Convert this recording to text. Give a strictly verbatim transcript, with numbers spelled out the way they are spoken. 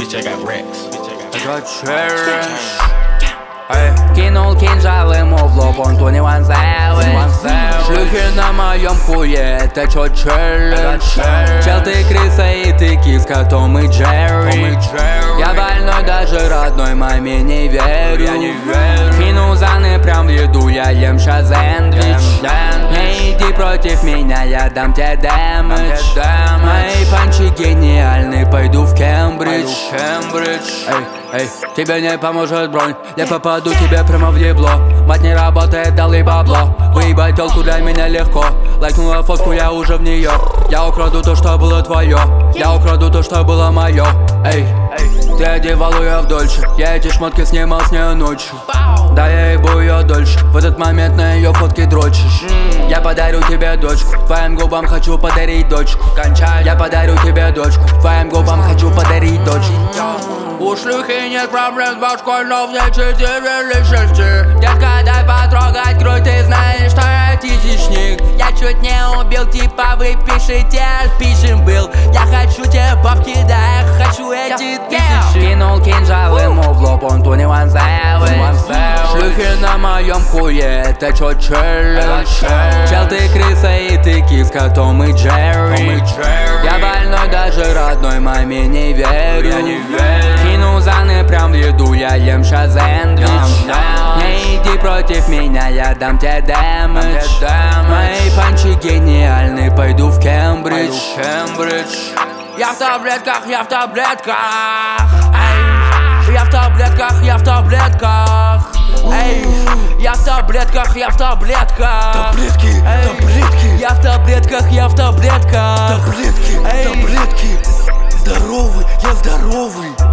Bitch, I got racks. Эй. Кинул кинжал ему в лоб, он ту не вонзалась. Шлюхи на моем хуе, это чё челлендж? Чел, ты крыса и ты киска, Том и Джерри. Я больной, даже родной маме не верю. Кинул заны прям в еду, я ем щас сэндвич. Не иди против меня, я дам тебе дэмэдж. Мои панчи гениальны, пойду в Кембридж. Эй, эй, тебе не поможет бронь, я попаду тебе прямо в ебло. Мать не работает, дали бабло. Выебать телку для меня легко. Лайкнула фотку, я уже в нее. Я украду то, что было твое. Я украду то, что было мое. Эй, ты одевал ее в дольше. Я эти шмотки снимал с нее ночью. Да я ебу ее дольше. В этот момент на ее фотке дрочишь. Я подарю тебе дочку, твоим губам хочу подарить дочку. Я подарю тебе дочку, твоим губам хочу подарить дочку. У шлюхи нет проблем с башкой, но в ней четыре или шесть. Детка, дай потрогать грудь, ты знаешь, что я тысячник. Я чуть не убил, типа вы пишите, пишем был. Я хочу тебе бабки, да я хочу эти тысячи. Кинул кинжал ему в лоб, он ту не вонзалась. Шлюхи на моем хуе, это чё челлендж? Чел, ты крыса и ты киска, Том и Джерри. Я больной, даже родной маме не верю. Кинул заны прям в еду, я ем щас сэндвич. Не иди против меня, я дам тебе дэмэдж. Мои панчи гениальны, пойду в Кембридж. Я в таблетках, я в таблетках. Эй, я в таблетках, я в таблетках. Эй, я в таблетках, я в таблетках. Таблетки, таблетки. Я в таблетках, я в таблетках. Таблетки, таблетки. Здоровый, я здоровый.